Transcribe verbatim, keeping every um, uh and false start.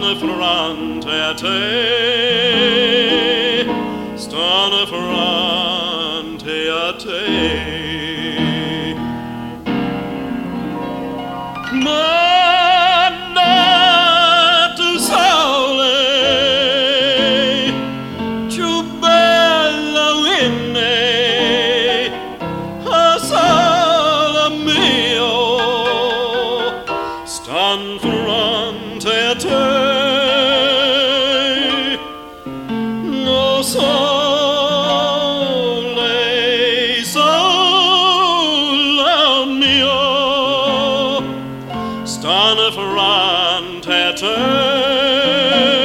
stanno fronte a te, stanno fronte a te. Manna tu sole, più bella winne, a sole mio, stan fronte a te. No sole, sole mio, stanno fronte a te.